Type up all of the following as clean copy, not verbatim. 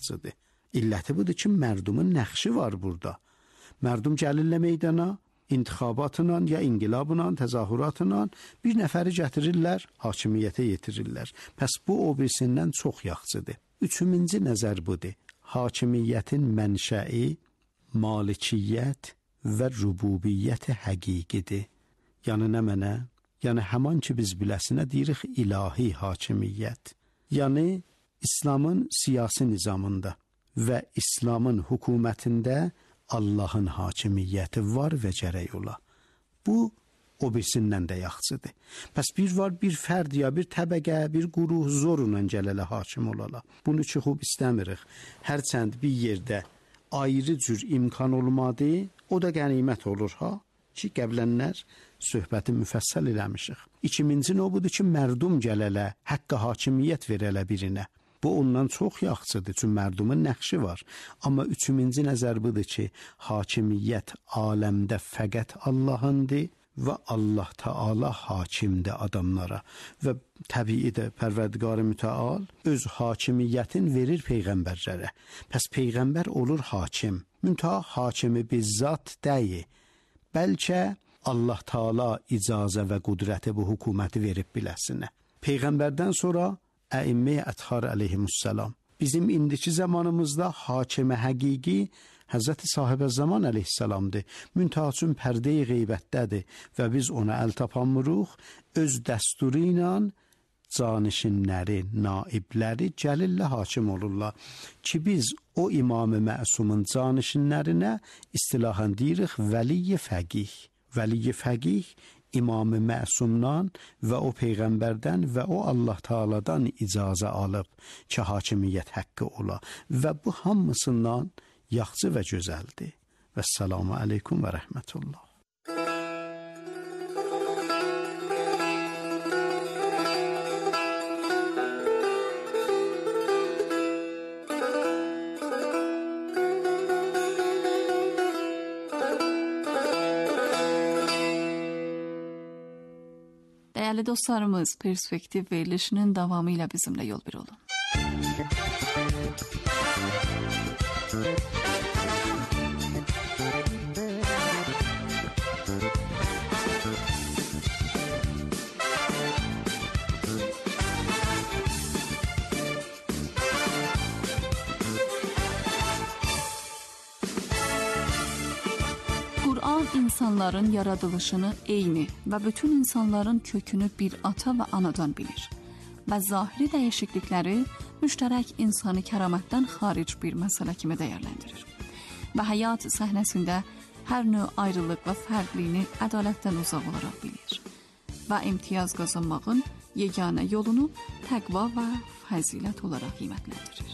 yaxşıdır. İlləti budur ki, mərdumun nəxşi var burada. Mərdum gəlirlə meydana, intixabatla ya inqilabla, təzahüratla bir nəfəri gətirirlər, hakimiyyətə yetirirlər. Pəs bu o birisindən çox yaxşıdır. Üçüncü nəzər budur. Hakimiyyətin mənşəi malikiyyət və rububiyyət həqiqidir. Yəni nə mənə? Yəni həman ki biz biləsinə deyirik ilahi hakimiyyət. Yəni İslamın siyasi nizamında və İslamın hökumətində Allahın hakimiyyəti var və gərək ola. Bu o birisindən də yaxşıdır. Pəs bir var bir fərd ya bir təbəqə, bir quruh zorla gələlə hakim olala. Bunu ki xub istəmirik. Hərçənd bir yerdə ayrı cür imkan olmadı, o da qənimət olur ha. Ki qəblənlər söhbəti müfəssəl eləmişik. İkinci nə budur ki, mərdum gələlə, həqqə hakimiyyət verələ birinə. Bu ondan çox yaxşıdır, çünki mərdumun nəxşi var. Amma üçüncü nəzər budur ki, hakimiyyət aləmdə fəqət Allahındır və Allah Teala hakimdir adamlara. Və təbiidir, Pərverdigar-ı Mütəal öz hakimiyyətin verir peyğəmbərlərə. Pəs peyğəmbər olur hakim. Müntəha hakimi bizzat deyil. Bəlkə Allah Teala icazə və qudrəti bu hökuməti verib biləsinə. Peyğəmbərdən sonra Əimmə-i Ətxar əleyhimussalam. Bizim indiki zamanımızda hakimə həqiqi Həzrəti Sahibə Zaman əleyhissalamdır. Müntəhacın pərdə-i qeybətdədir və biz ona əl tapamırıq. Öz dəsturu ilə canişinləri, naibləri gəlirlə hakim olurlar. Ki biz o İmam-ı Məsumun canişinlərinə istilahən deyirik vəli-i fəqih. Vəli-i fəqih İmam-ı Məsumdan və o Peyğəmbərdən və o Allah Teala'dan icazə alıb ki, hakimiyyət haqqı ola. Və bu hamısından yaxşı və gözəldir. Vəssalamu aleykum və rəhmətullah. Değerli dostlarımız, Perspektif verilişinin devamıyla bizimle yol bir olun. Kur'an insanların yaradılışını eyni ve bütün insanların kökünü bir ata ve anadan bilir. Ve zahiri değişiklikleri müşterek insanı kəramətdən xaric bir məsələ kimi dəyərləndirir. Və həyat səhnəsində hər növ ayrılıq və fərqliyini ədalətdən uzaq olaraq bilir. Və imtiyaz qazanmağın yeganə yolunu təqva və fəzilət olaraq qiymətləndirir.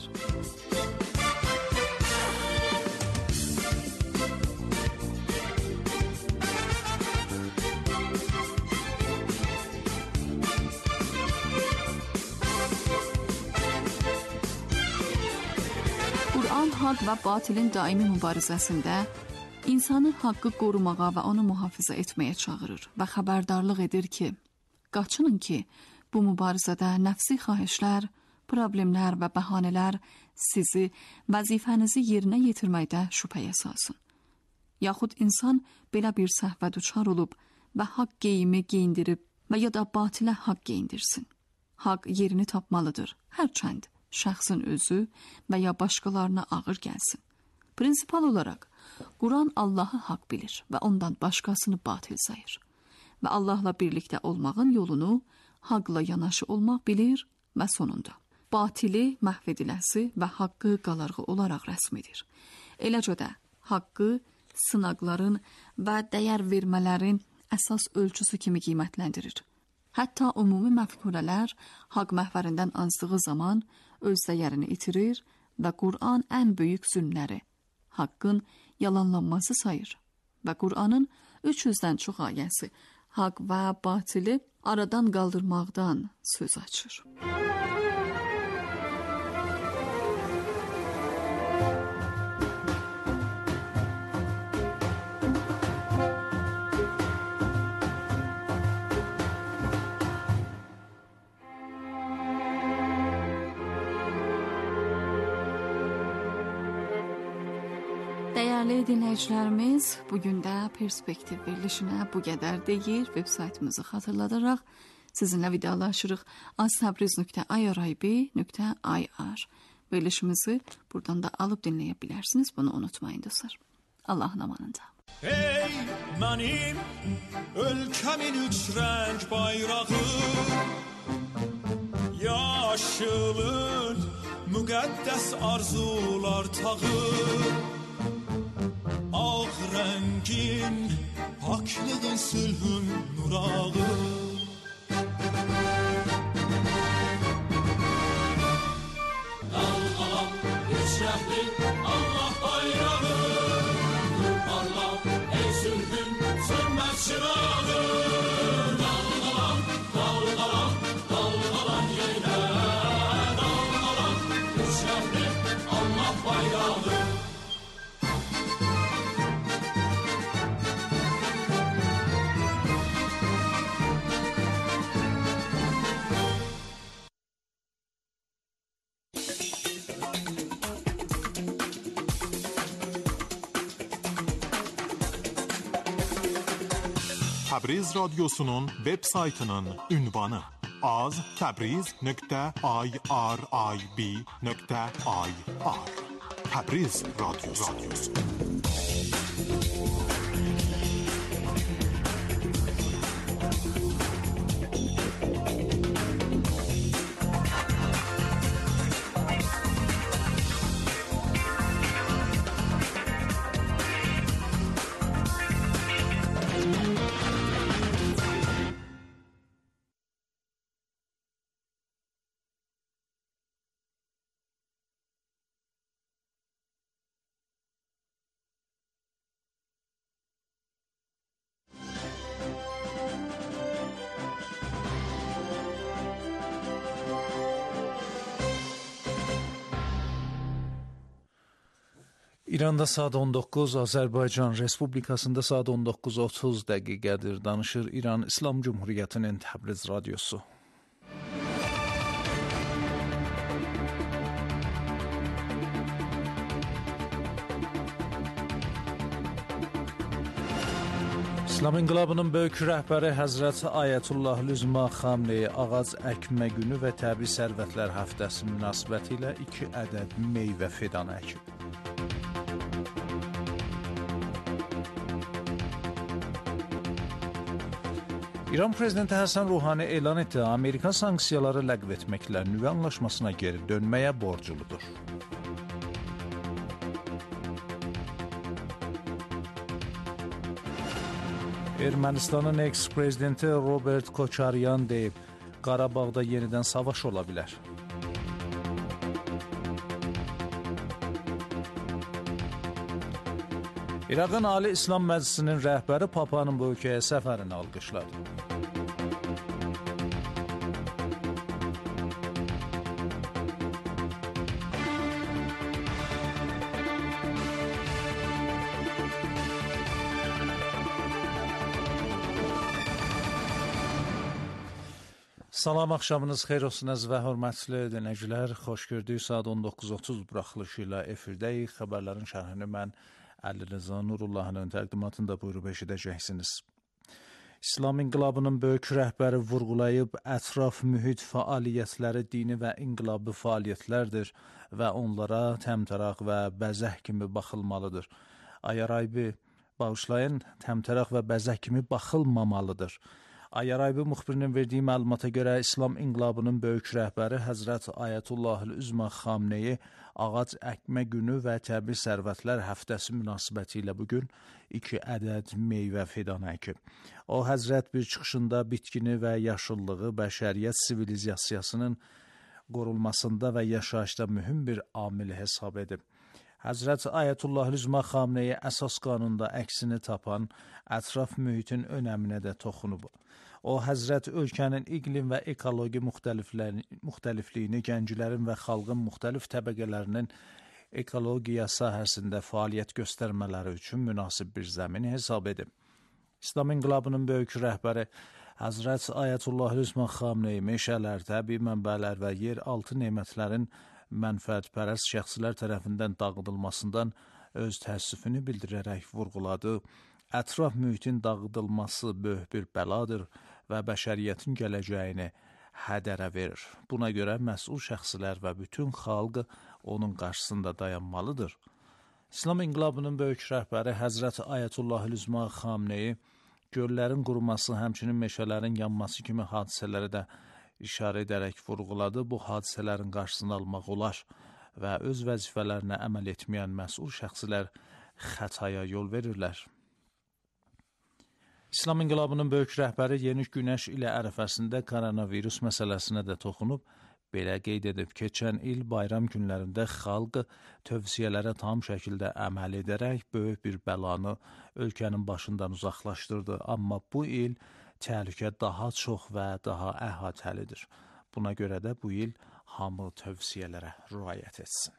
Kur'an haqq və batilin daimi mübarizəsində insanı haqqı qorumağa və onu mühafizə etməyə çağırır və xəbərdarlıq edir ki, qaçının ki, bu mübarizədə nəfsi xahişlər, problemlər və bəhanələr sizi vəzifənizi yerinə yetirməkdə şübhəyə salsın. Yaxud insan belə bir səhvə düçar olub və haqq geyimi geyindirib və ya da batilə haqq geyindirsin. Haqq yerini tapmalıdır, hərçənd şəxsin özü və ya başqalarına ağır gəlsin. Prinsipal olaraq, Quran Allahı haqq bilir və ondan başqasını batil sayır. Və Allahla birlikdə olmağın yolunu haqla yanaşı olmaq bilir və sonunda batili məhv ediləsi və haqqı qalarğı olaraq rəsm edir. Eləcə də haqqı sınaqların və dəyər vermələrin əsas ölçüsü kimi qiymətləndirir. Hətta ümumi məfkulələr haqq məhvərindən azdığı zaman öz dəyərini itirir və Qur'an ən böyük zülmləri, haqqın yalanlanması sayır və Qur'anın 300-dən çox ayəsi haqq və batili aradan qaldırmaqdan söz açır. Dəyərli dinləyicilərimiz, bugün də Perspektiv verilişinə bu qədər deyir. Veb saytımızı xatırladaraq sizinlə vidalaşırıq. aztabriz.irib.ir verilişimizi buradan da alıb dinləyə bilərsiniz. Bunu unutmayın dostlar. Allah'ın amanında. Ey mənim ölkəmin üç rəng bayrağı, yaşılın müqəddəs arzular tağı, ağ rəngin paklığın sülhün nurağı. Dalğalan üç rəngli Allah bayrağı, parla ey sülhün sönməz çırağı. Dalğalan, dalğalan, dalğalan yenə, dalğalan üç rəngli Allah bayrağı. Təbriz radyosunun web saytının ünvanı aztabriz.irib.ir Təbriz radyosu. İranda saat 19, Azərbaycan Respublikasında saat 19:30 dəqiqədir. Danışır İran İslam Cumhuriyyətinin Təbriz radyosu. İslam İnqilabının böyük rəhbəri Həzrət Ayətullah Lüzma Xamneyi ağac əkmə günü və təbii sərvətlər həftəsi münasibətilə 2 ədəd meyvə fidanı əkib. İran prezidenti Həsən Ruhani elan etdi, Amerika sanksiyaları ləğv etməklə nüvə anlaşmasına geri dönməyə borcludur. Ermənistanın eks-prezidenti Robert Koçaryan deyib, Qarabağda yenidən savaş ola bilər. İraqın Ali İslam Məclisinin rəhbəri Papanın bu ölkəyə səfərini alqışladı. Salam, axşamınız xeyir olsun əziz və hörmətli dinləyicilər. Xoş gördük, saat 19:30 buraxılışı ilə efirdəyik. Xəbərlərin şərhini mən Əli Rıza Nurullahın təqdimatında buyurub eşidəcəksiniz. İslam İnqilabının böyük rəhbəri vurğulayıb, ətraf mühit fəaliyyətləri dini və inqilabi fəaliyyətlərdir və onlara təmtəraq və bəzək kimi baxılmalıdır. Ayaraybi bağışlayın, təmtəraq və bəzək kimi baxılmamalıdır. Ayaraybi müxbirinin verdiyi məlumata görə İslam İnqilabının böyük rəhbəri Həzrət Ayətullah Üzma Xamneyi ağac əkmə günü və təbii sərvətlər həftəsi münasibətilə bugün 2 ədəd meyvə fidanı əkib. O, Həzrət bir çıxışında bitkini və yaşıllığı bəşəriyyət sivilizasiyasının qorunmasında və yaşayışda mühüm bir amil hesab edib. Həzrət Ayətullah Üzma Xamneyi əsas qanunda əksini tapan ətraf mühitin önəminə də toxunub. O, Həzrət ölkənin iqlim və ekoloji müxtəlifliyini, gənclərin və xalqın müxtəlif təbəqələrinin ekologiya sahəsində fəaliyyət göstərmələri üçün münasib bir zəmin hesab edib. İslam İnqilabının böyük rəhbəri Həzrət Ayətullah Üzma Xamneyi meşələr, təbii mənbələr və yer altı nemətlərin mənfəətpərəst şəxslər tərəfindən dağıdılmasından öz təəssüfünü bildirərək vurğuladı. Ətraf mühitin dağıdılması böyük bir bəladır və bəşəriyyətin gələcəyini hədərə verir. Buna görə məsul şəxslər və bütün xalq onun qarşısında dayanmalıdır. İslam inqilabının böyük rəhbəri Həzrət Ayətullah Xameneyi göllərin quruması, həmçinin meşələrin yanması kimi hadisələri də işarə edərək vurğuladı. Bu hadisələrin qarşısını almaq olar və öz vəzifələrinə əməl etməyən məsul şəxslər xətaya yol verirlər. İslam inqilabının böyük rəhbəri Yeni Günəş ilə ərəfəsində koronavirus məsələsinə də toxunub, belə qeyd edib, keçən il bayram günlərində xalq tövsiyələrə tam şəkildə əməl edərək böyük bir bəlanı ölkənin başından uzaqlaşdırdı. Amma bu il təhlükə daha çox və daha əhatəlidir. Buna görə də bu il hamı tövsiyələrə riayət etsin.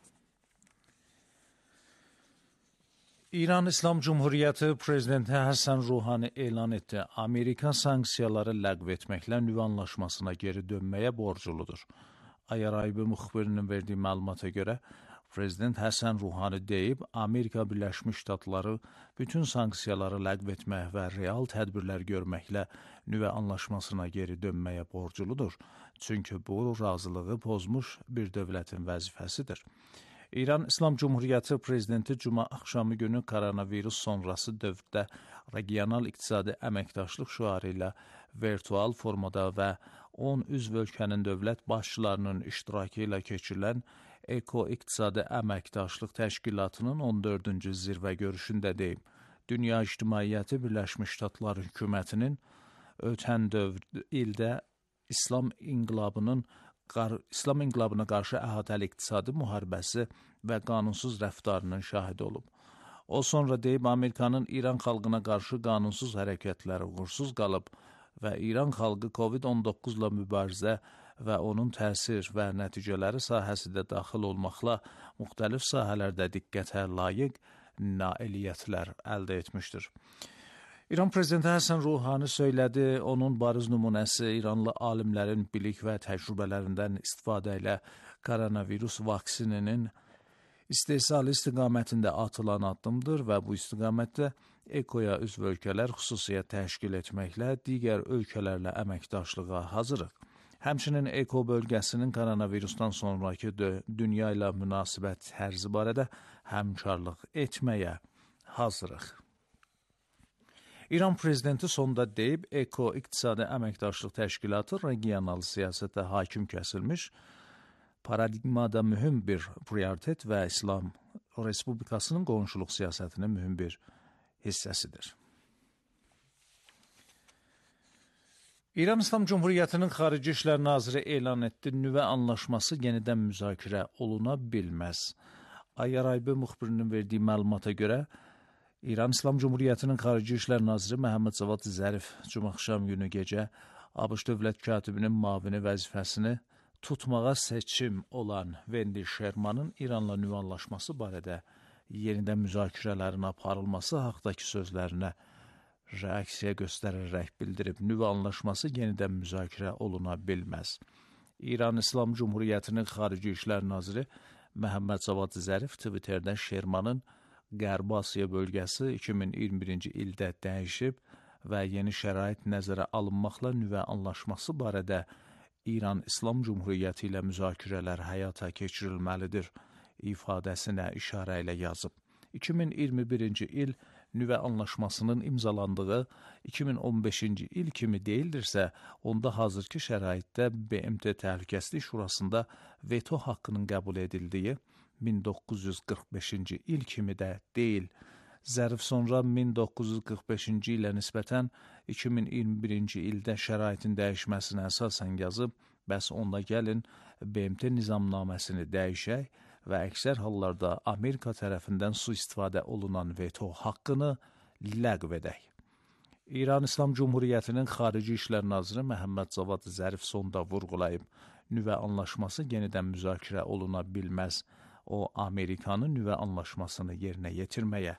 İran İslam Cumhuriyyəti Prezidenti Həsən Ruhani elan etdi. Amerika sanksiyaları ləğv etməklə nüvə anlaşmasına geri dönməyə borcludur. Ayaraybi müxbirinin verdiyi məlumata görə, Prezident Həsən Ruhani deyib, Amerika Birləşmiş Ştatları bütün sanksiyaları ləğv etmək və real tədbirlər görməklə nüvə anlaşmasına geri dönməyə borcludur. Çünki bu razılığı pozmuş bir dövlətin vəzifəsidir. İran İslam Cumhuriyyəti Prezidenti Cuma axşamı günü koronavirus sonrası dövrdə regional iqtisadi əməkdaşlıq şüarı ilə virtual formada və 10 üzv ölkənin dövlət başçılarının iştirakı ilə keçirilən Eko-İqtisadi Əməkdaşlıq Təşkilatının 14-cü zirvə görüşündə deyib. Dünya İctimaiyyəti Birləşmiş Ştatlar hökumətinin ötən ildə İslam inqilabına qarşı əhatəli iqtisadi müharibəsi və qanunsuz rəftarının şahidi olub. O sonra deyib, Amerikanın İran xalqına qarşı qanunsuz hərəkətləri uğursuz qalıb və İran xalqı COVID-19 ilə mübarizə və onun təsir və nəticələri sahəsində daxil olmaqla müxtəlif sahələrdə diqqətə layiq nailiyyətlər əldə etmişdir. İran Prezidenti Həsən Ruhani söylədi, onun bariz nümunəsi İranlı alimlərin bilik və təcrübələrindən istifadə ilə koronavirus vaksininin istehsalı istiqamətində atılan addımdır və bu istiqamətdə EKO-ya üzv ölkələr xüsusiyyət təşkil etməklə digər ölkələrlə əməkdaşlığa hazırıq. Həmçinin EKO bölgəsinin koronavirusdan sonraki dünya ilə münasibət tərzi barədə həmkarlıq etməyə hazırıq. İran Prezidenti sonda deyib, Eko-İqtisadi Əməkdaşlıq Təşkilatı regional siyasətə hakim kəsilmiş, paradigmada mühüm bir prioritet və İslam Respublikasının qonşuluq siyasətinin mühüm bir hissəsidir. İran İslam Cumhuriyyətinin Xarici İşlər Naziri elan etdi, nüvə anlaşması yenidən müzakirə oluna bilməz. Ayaraybi müxbirinin verdiyi məlumata görə, İran İslam Cumhuriyyətinin Xarici İşlər Naziri Məhəmməd Cavad Zərif cümə axşam günü gecə ABŞ dövlət katibinin müavini vəzifəsini tutmağa seçim olan Wendy Shermanın İranla nüvə anlaşması barədə yenidən müzakirələrin aparılması haqdakı sözlərinə reaksiya göstərərək bildirib, nüvə anlaşması yenidən müzakirə oluna bilməz. İran İslam Cumhuriyyətinin Xarici İşlər Naziri Məhəmməd Cavad Zərif Twitterdə Shermanın Qərbi Asiya bölgəsi 2021-ci ildə dəyişib və yeni şərait nəzərə alınmaqla nüvə anlaşması barədə İran İslam Cumhuriyyəti ilə müzakirələr həyata keçirilməlidir ifadəsinə işarə ilə yazıb. 2021-ci il nüvə anlaşmasının imzalandığı 2015-ci il kimi deyildirsə, onda hazırki şəraitdə BMT Təhlükəsizlik Şurasında veto haqqının qəbul edildiyi 1945-ci il kimi də deyil. Zərif sonra 1945-ci ilə nisbətən 2021-ci ildə şəraitin dəyişməsinə əsasən yazıb, bəs onda gəlin BMT nizamnaməsini dəyişək və əksər hallarda Amerika tərəfindən sui-istifadə olunan veto haqqını ləğv edək. İran İslam Cumhuriyyətinin Xarici İşlər Naziri Məhəmməd Cavad Zərif sonda vurğulayıb, nüvə anlaşması yenidən müzakirə oluna bilməz. O, Amerikanın nüvə anlaşmasını yerinə yetirməyə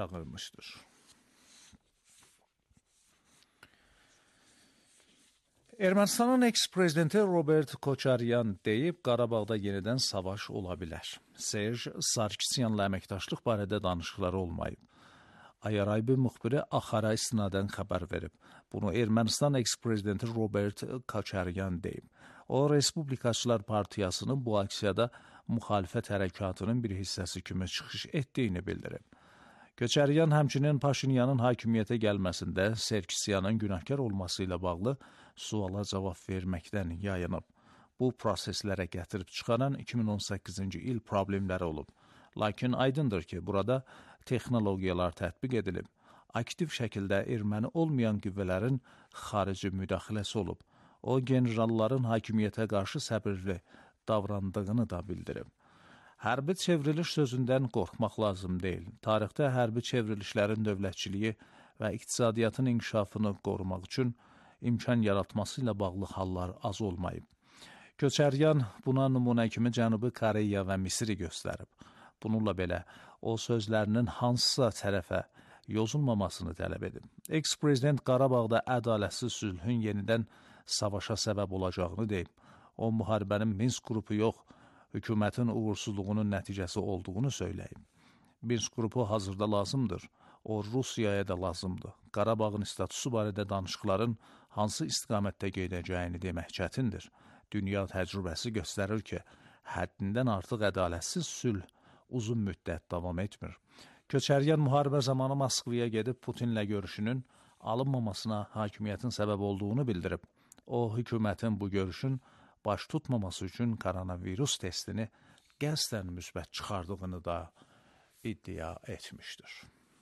çağırmışdır. Ermənistanın eks-prezidenti Robert Koçaryan deyib, Qarabağda yenidən savaş ola bilər. Serj Sarkisyanla əməkdaşlıq barədə danışıqları olmayıb. Ayaraybi müxbiri Axara istinadən xəbər verib. Bunu Ermənistan eks-prezidenti Robert Koçaryan deyib. O, Respublikaçılar Partiyasının bu aksiyada müxalifət hərəkatının bir hissəsi kimi çıxış etdiyini bildirib. Koçaryan həmçinin Paşinyanın hakimiyyətə gəlməsində Sarkisyanın günahkar olması ilə bağlı suala cavab verməkdən yayınıb. Bu proseslərə gətirib çıxaran 2018-ci il problemləri olub. Lakin aydındır ki, burada texnologiyalar tətbiq edilib. Aktiv şəkildə erməni olmayan qüvvələrin xarici müdaxiləsi olub. O, generalların hakimiyyətə qarşı səbirli davrandığını da bildirib. Hərbi çevriliş sözündən qorxmaq lazım deyil. Tarixdə hərbi çevrilişlərin dövlətçiliyi və iqtisadiyyatın inkişafını qorumaq üçün imkan yaratması ilə bağlı hallar az olmayıb. Koçaryan buna nümunə kimi Cənubi Koreya və Misri göstərib. Bununla belə, o sözlərinin hansısa tərəfə yozulmamasını tələb edib. Eks-prezident Qarabağda ədalətsiz sülhün yenidən savaşa səbəb olacağını deyib. O, müharibənin Minsk qrupu yox, hökumətin uğursuzluğunun nəticəsi olduğunu söyləyib. Minsk qrupu hazırda lazımdır. O, Rusiyaya da lazımdır. Qarabağın statusu barədə danışıqların hansı istiqamətdə gedəcəyini demək çətindir. Dünya təcrübəsi göstərir ki, həddindən artıq ədalətsiz sülh uzun müddət davam etmir. Koçaryan müharibə zamanı Moskvaya gedib Putinlə görüşünün alınmamasına hakimiyyətin səbəb olduğunu bildirib. O, hökumətin bu görüşün baş tutmaması üçün koronavirus testini qəsdən müsbət çıxardığını da iddia etmişdir.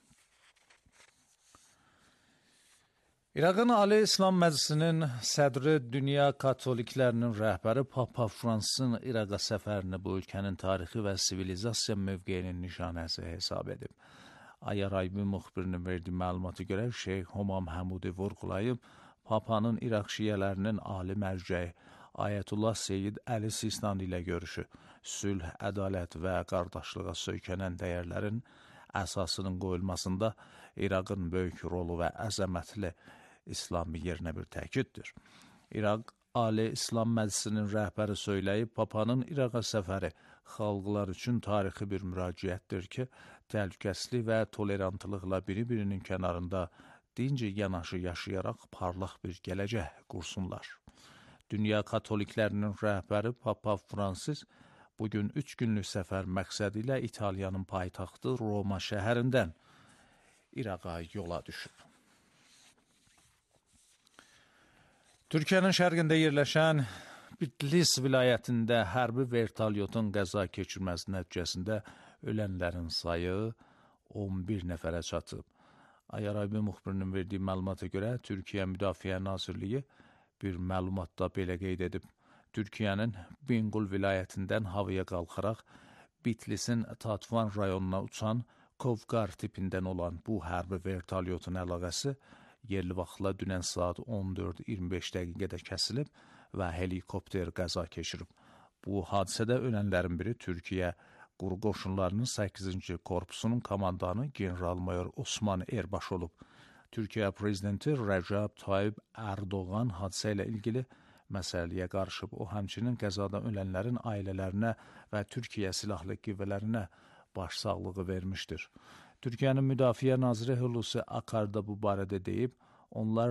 İraqın Ali İslam Məclisinin sədri dünya katoliklərinin rəhbəri Papa Fransın İraqa səfərini bu ölkənin tarixi və sivilizasiya mövqeyinin nişanəsi hesab edib. Ayaraybi müxbirinin verdiyi məlumata görə Şeyx Homam Həmudi vurğulayıb, Papanın İraq şiyələrinin ali mərcəyi Ayətullah Seyyid Əli Sistani ilə görüşü, sülh, ədalət və qardaşlığa söykənən dəyərlərin əsasının qoyulmasında İraqın böyük rolu və əzəmətli İslami yerinə bir təkiddir. İraq Ali İslam Məclisinin rəhbəri söyləyib, Papanın İraqa səfəri xalqlar üçün tarixi bir müraciətdir ki, təhlükəsizlik və tolerantlıqla biri-birinin kənarında dinc yanaşı yaşayaraq parlaq bir gələcək qursunlar. Dünya katoliklərinin rəhbəri Papa Fransis bugün 3 günlük səfər məqsədi ilə İtaliyanın paytaxtı Roma şəhərindən İraqa yola düşüb. Türkiyənin şərqində yerləşən Bitlis vilayətində hərbi vertolyotun qəza keçirməsi nəticəsində ölənlərin sayı 11 nəfərə çatıb. Ayaraybi müxbirinin verdiyi məlumata görə Türkiyə Müdafiə Nazirliyi bir məlumatda belə qeyd edib. Türkiyənin Bingul vilayətindən havaya qalxaraq Bitlisin Tatvan rayonuna uçan Kovqar tipindən olan bu hərbi vertolyotun əlaqəsi yerli vaxtla dünən saat 14:25 dəqiqədə kəsilib və helikopter qəza keçirib. Bu hadisədə ölənlərin biri Türkiyə Quru Qoşunlarının 8-ci korpusunun komandanı general-mayor Osman Erbaş olub. Türkiyə prezidenti Rəcəb Tayyib Ərdoğan hadisə ilə ilgili məsələyə qarışıb. O, həmçinin qəzada ölənlərin ailələrinə və Türkiyə silahlı qüvvələrinə başsağlığı vermişdir. Türkiyənin Müdafiə Naziri Hulusi Akar da bu barədə deyib, onlar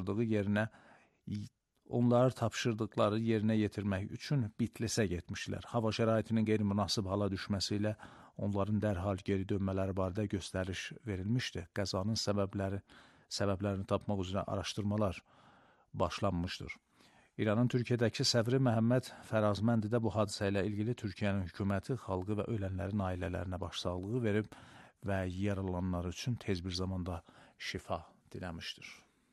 tapşırdıqları yerinə yetirmək üçün Bitlisə getmişlər. Hava şəraitinin qeyri-münasib hala düşməsi ilə onların dərhal geri dönmələri barədə göstəriş verilmişdi. Qəzanın səbəblərini tapmaq üzrə araşdırmalar başlanmışdır. İranın Türkiyədəki səfiri Məhəmməd Fərazməndi də bu hadisə ilə ilgili Türkiyənin hökuməti, xalqı və ölənlərin ailələrinə başsağlığı verib və yaralananlar üçün tez bir zamanda şifa diləmişdir.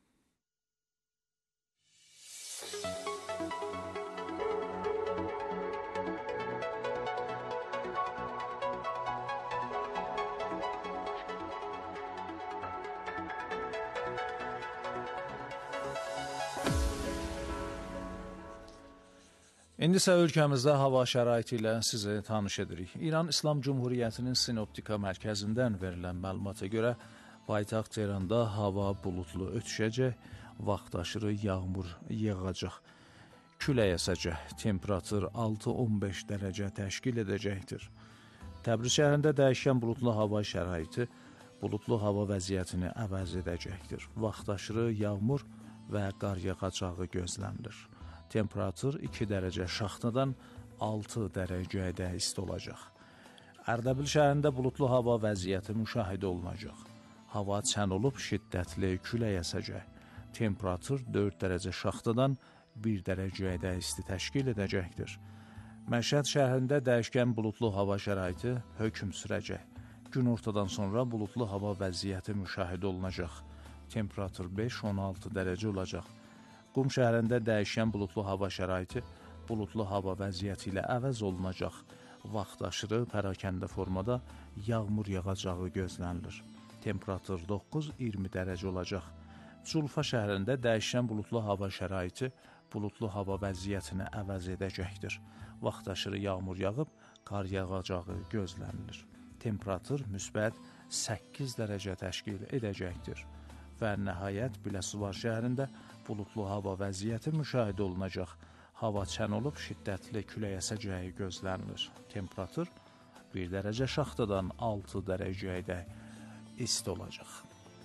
İndi isə ölkəmizdə hava şəraiti ilə sizi tanış edirik. İran İslam Cumhuriyyətinin Sinoptika mərkəzindən verilən məlumata görə paytaxt Tehranda hava buludlu ötüşəcək, vaxtaşırı yağmur yağacaq. Külək əsəcək, temperatur 6-15 dərəcə təşkil edəcəkdir. Təbriz şəhərində dəyişkən buludlu hava şəraiti buludlu hava vəziyyətini əvəz edəcəkdir. Vaxtaşırı yağmur və qar yağacağı gözlənilir. Temperatur 2 dərəcə şaxtadan 6 dərəcədə isti olacaq. Ərdəbil şəhərində buludlu hava vəziyyəti müşahidə olunacaq. Hava çən olub şiddətli külək əsəcək. Temperatur 4 dərəcə şaxtadan 1 dərəcədə isti təşkil edəcəkdir. Məşhəd şəhərində dəyişkən buludlu hava şəraiti hökm sürəcək. Günortadan sonra buludlu hava vəziyyəti müşahidə olunacaq. Temperatur 5-16 dərəcə olacaq. Qum şəhərində dəyişkən buludlu hava şəraiti buludlu hava vəziyyəti ilə əvəz olunacaq. Vaxtaşırı pərakəndə formada yağmur yağacağı gözlənilir. Temperatur 9-20 dərəcə olacaq. Culfa şəhərində dəyişkən buludlu hava şəraiti buludlu hava vəziyyətini əvəz edəcəkdir. Vaxtaşırı yağmur yağıb, qar yağacağı gözlənilir. Temperatur müsbət 8 dərəcə təşkil edəcəkdir. Və nəhayət Biləsuvar şəhərində buludlu hava vəziyyəti müşahidə olunacaq. Hava çən olub, şiddətli külək əsəcəyi gözlənilir. Temperatur 1 dərəcə şaxtadan 6 dərəcəyə isti olacaq.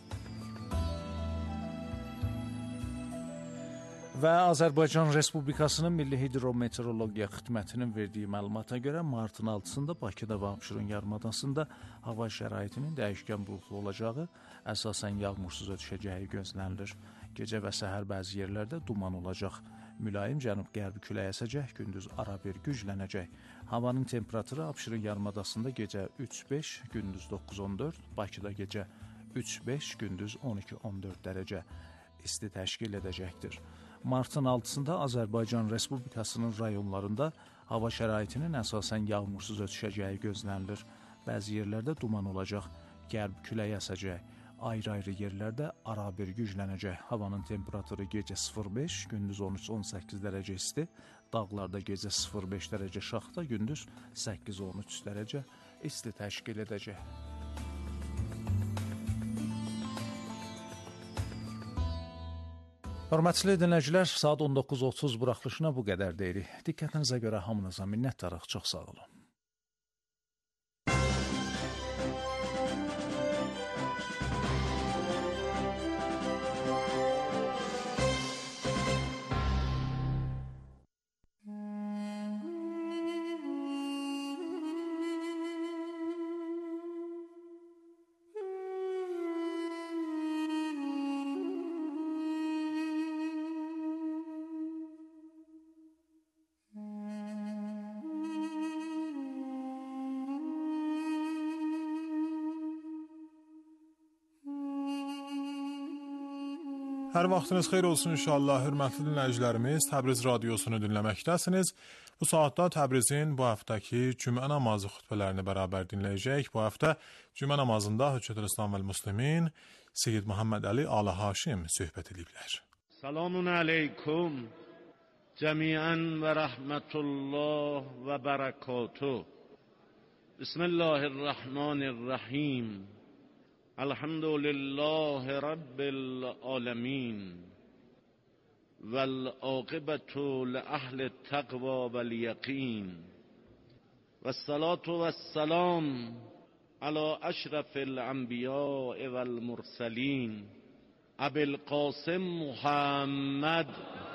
Və Azərbaycan Respublikasının Milli Hidrometeorologiya Xidmətinin verdiyi məlumata görə martın 6-sında Bakıda və Abşeron yarımadasında hava şəraitinin dəyişkən buludlu olacağı, əsasən yağmursuz ötüşəcəyi gözlənilir. Gecə və səhər bəzi yerlərdə duman olacaq. Mülayim cənub-qərbi külək əsəcək, gündüz arabir güclənəcək. Havanın temperaturu Abşeron yarımadasında gecə 3-5, gündüz 9-14, Bakıda gecə 3-5, gündüz 12-14 dərəcə isti təşkil edəcəkdir. Martın 6-sında Azərbaycan Respublikasının rayonlarında hava şəraitinin əsasən yağmursuz ötüşəcəyi gözlənilir. Bəzi yerlərdə duman olacaq, qərb külək əsəcək. Ayrı-ayrı yerlərdə arabir güclənəcək. Havanın temperaturu gecə 0-5, gündüz 13-18 dərəcə isti. Dağlarda gecə 0-5 dərəcə şaxta, gündüz 8-13 dərəcə isti təşkil edəcək. Hörmətli dinləyicilər, saat 19:30 buraxılışına bu qədər deyirik. Diqqətinizə görə hamınıza minnətdarıq. Çox sağ olun. Hər vaxtınız xeyir olsun inşallah, hörmətli dinləyicilərimiz. Təbriz radiosunu dinləməkdəsiniz. Bu saatda Təbrizin bu həftəki cümə namazı xutbələrini bərabər dinləyəcək. Bu həftə cümə namazında Hüccətülislam vəl Müslimin Seyyid Muhammed Əli Alı Haşim söhbət ediblər. Selamun aleykum cəmiən və rəhmətullah və bərəkatuh. Bismillahirrahmanirrahim. Elhamdülillahi Rabbil alemin. Vəl-aqibatu li-ahli-t-təqva vəl-yəqin. Vəs-salatu vəs-salam ala əşrafil-ənbiya vəl-mursalin. Əbil-Qasim Muhammed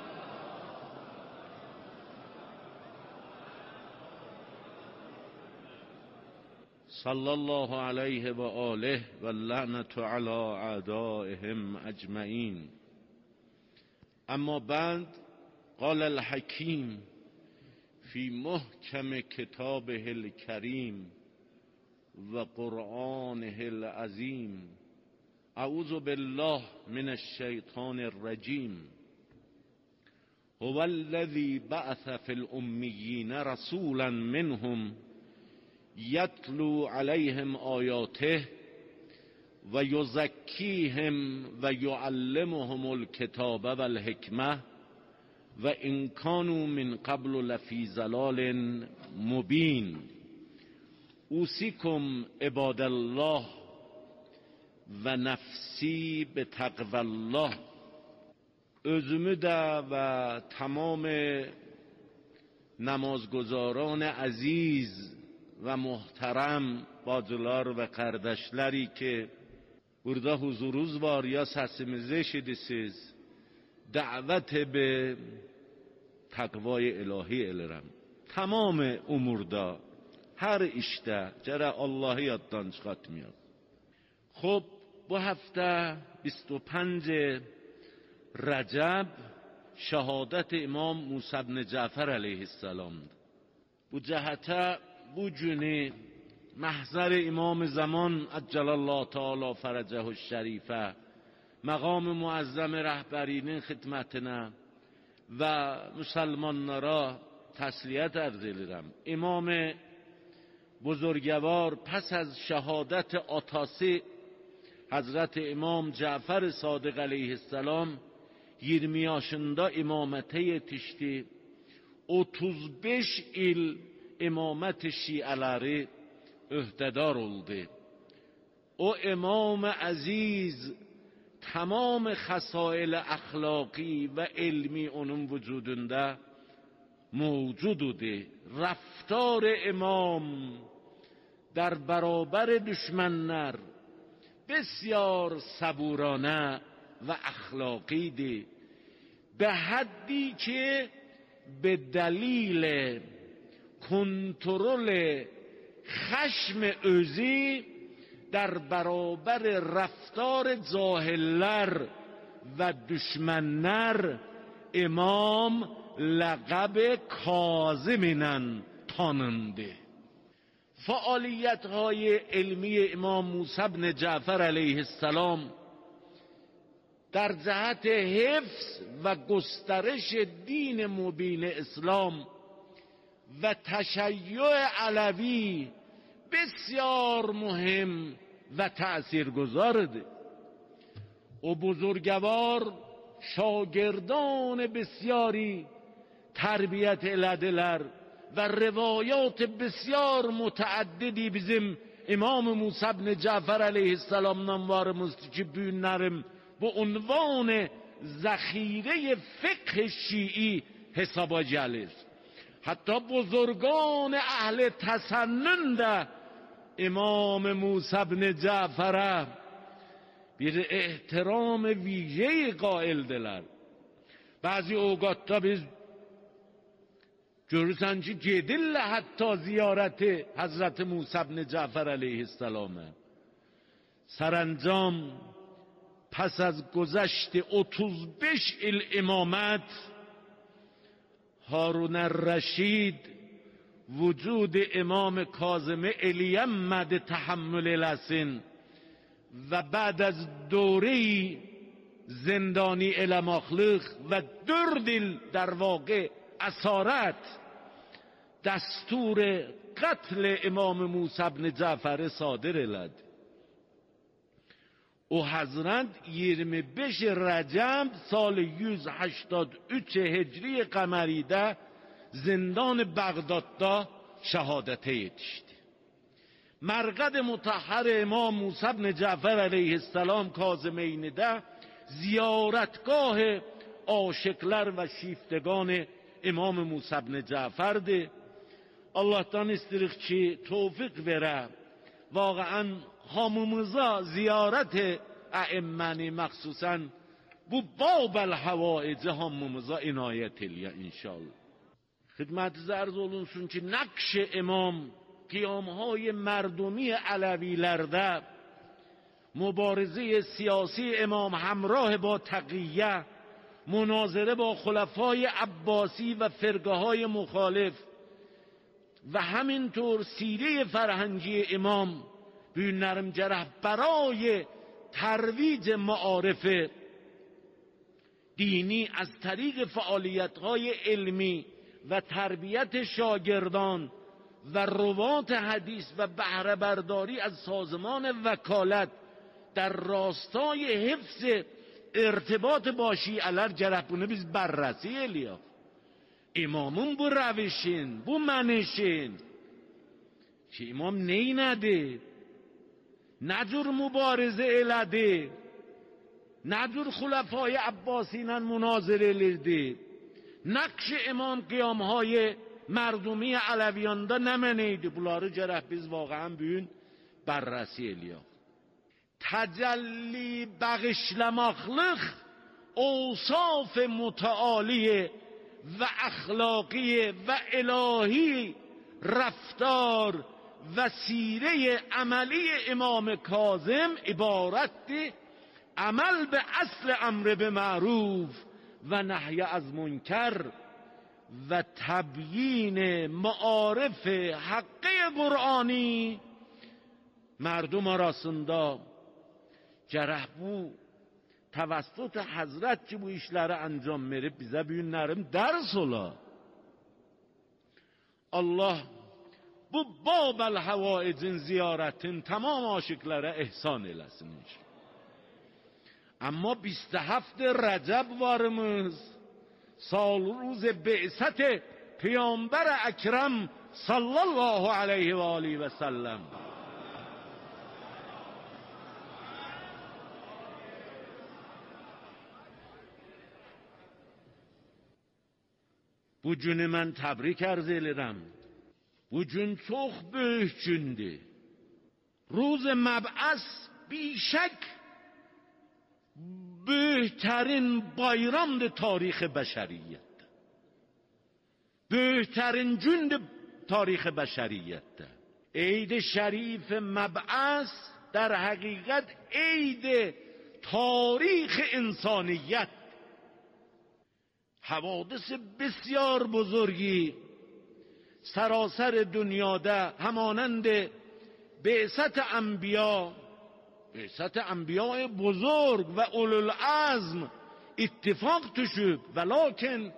sallallahu aleyhi və aleyh və lənətü alə a'daihim əcməin. Əmmə bə'd, qaləl həkim fi muhkəm kitabihil kərim və Qur'anihil əzim. Əuzu billah minəşşeytanirrəcim. Huvəl-ləzî bə'sə fil-ummiyyîn rəsulən minhum يتلو عليهم آياته ويزكيهم ويعلمهم الكتاب والحكمة وإن كانوا من قبل لفي ضلال مبين. أوصيكم عباد الله ونفسي بتقوى الله. özümü de ve tamam namazguzarان aziz ve muhterem bacılar ve kardeşleri ki burada huzurunuz var ya sesimizi eşidisiz, davet be takvay ilahi elerem. Tamam umurda, her işte cere Allah'ı yaddan çıkartmıyor. خب bu hafta 25 رجب شهادت امام موسی بن جعفر علیه السلام. bu cəhətə bu günü محضر امام زمان عجل الله تعالی فرجه الشریفه مقام معظم rəhbərinin xidmətinə və müsəlmanlara təsliyyət ərz edirəm. امام بزرگوار پس از شهادت atası Hazret İmam Cafer Sadık Aleyhisselam 20 yaşında imamete yetişti. 35 il imamet şiaları öhdedar oldu. O İmam Aziz tamam hasail ahlaki ve ilmi onun vücudunda mevcud idi. Raftar imam در برابر دشمنler بسیار صبورانه و اخلاقی دی، به حدی که به دلیل کنترل خشم özü در برابر رفتار جاهلler و دشمنler امام لقب کاظمین tanındı. فعالیت‌های علمی امام موسی بن جعفر علیه السلام در جهت حفظ و گسترش دین مبین اسلام و تشیع علوی بسیار مهم و تأثیرگذارد. او بزرگوار شاگردان بسیاری تربیت elediler و روایات بسیار متعددی bizim İmam Musa ibn Cafer aleyhisselam'dan varımızdır ki bugünlerim bu unvan zakhire fıkh şii hesaba gelir. Hatta buzurgan اهل تسنن de İmam Musa ibn Cafer'e bir ehtiram ویژه‌ای قائلdirler. Bazı اوقاتda biz görürsen ki gedirlər hatta ziyareti Hazreti Musa ibn Cafer aleyhisselam'a. Sərəncam pes az گذشت 35 il imamet هارون الرشید وجود امام کاظم الیمد تحمل لسن و بعد از دوری زندانی المخلوق و 4 il در واقع اسارت دستور قتل امام موسی بن جعفر صادر eledi. O Hazret 25 Recep سال 183 هجری قمری'de زندان بغداد'da şehadete yetişti. مرقد مطهر امام موسی بن جعفر علیه السلام کاظمین'de ziyaretgah aşıklar ve şiftگان امام موسی بن جعفر'dir. Allah'tan istirik ki tevfik vere واقعا hamımıza ziyaret ائمنی مخصوصا bu باب الحوائج hamımıza inayet eliye inşallah. خدمت عرض olunsun ki نقش امام قیامهای مردمی علویلرده مبارزه سیاسی امام همراه با تقیه مناظره با خلفای عباسی و فرقه های مخالف و همینطور سیره فرهنگی امام بینرم جرح برای ترویج معارف دینی از طریق فعالیت‌های علمی و تربیت شاگردان و روات حدیث و بهره برداری از سازمان وکالت در راستای حفظ ارتباط با شیعه‌ler جرح bunu biz بررسی eliyor. İmamın bu ravişin, bu menişin ki imam neynedi? Ne cür mübarize eledi? Nədir xulafay Abbasi ilə münazirə edirdi? Nakş imam qiyamهای مردمی علویاندا نمنیdi. Bunları gərək biz واقعا bugün بررسی eləyək. تجلی بغشلماخلıq اوصاف متعالی و اخلاقی و الهی رفتار و سیره عملی امام کاظم عبارت عمل به اصل امر به معروف و نهی از منکر و تبیین معارف حقه قرآنی مردم arasında gərək bu توسط حضرت ki bu işləri انجام verib bizə bu günlərim dərs ola. Allah bu Babel havaicin ziyaretin tamam aşıklara ihsan eləsin. Amma 27 Rəcəb varımız سال روز بعثت پیامبر اکرم صلی الله علیه و آله و سلم. Bu günü mən təbrik ərz edirəm. Bu gün çox böyük gündür. روز مبعث بیشک بهترین bayramdır tarix bəşəriyyət. Böyüklərin gündür tarix bəşəriyyətdə. Eid şərif مبعث در حقیقت عید تاریخ انسانیت. حوادث بسیار بزرگی سراسر دنیاده همانند بعثت انبیا، بعثت انبیاء بزرگ و اولوالعزم اتفاق düşüb ولکن